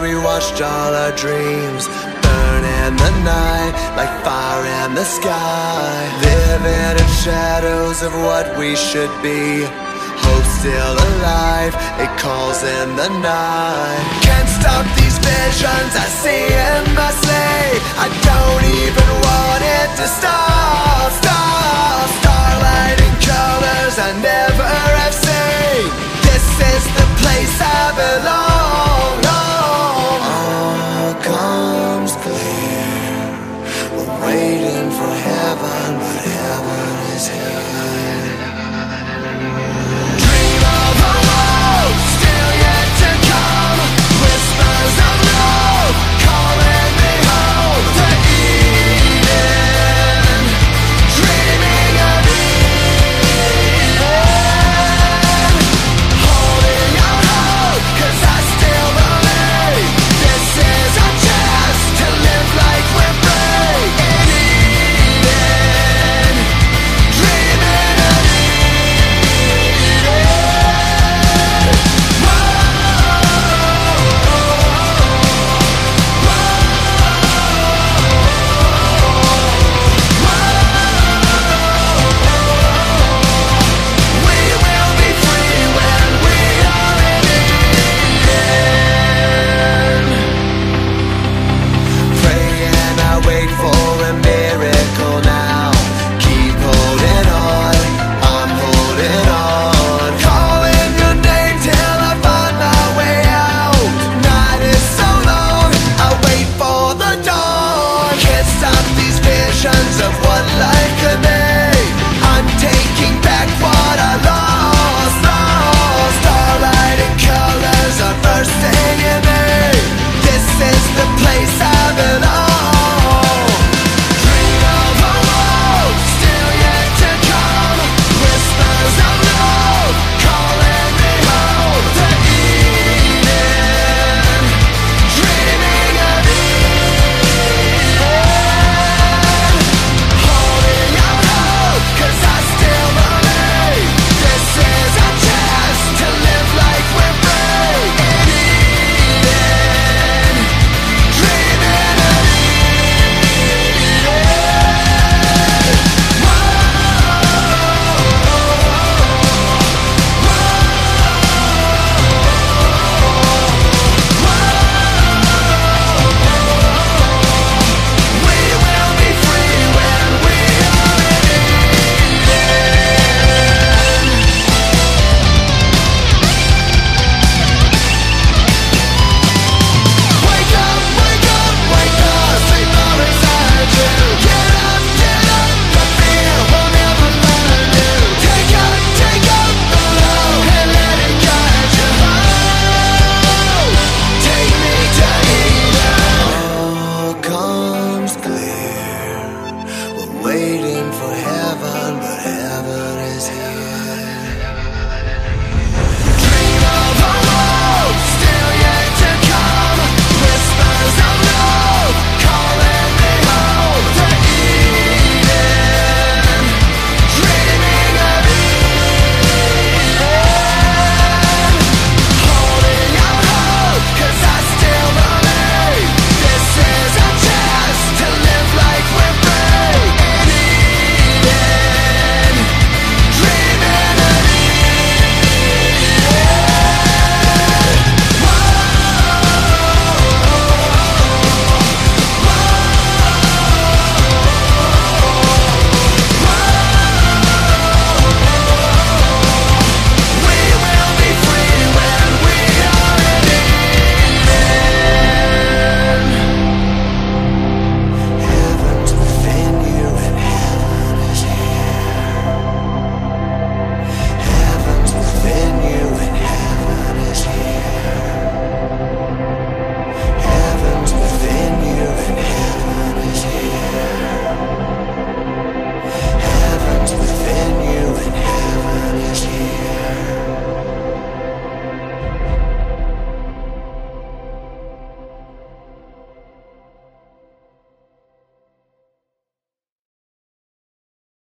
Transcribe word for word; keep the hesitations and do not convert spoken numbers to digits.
we watched all our dreams burn in the night, like fire in the sky. Living in shadows of what we should be. Hope still alive, it calls in the night. Can't stop these visions I see in my sleep. I don't even want it to stop, stop. Starlight and colors I never have seen. This is the place I belong. All comes clear. We're waiting for heaven, but heaven is here.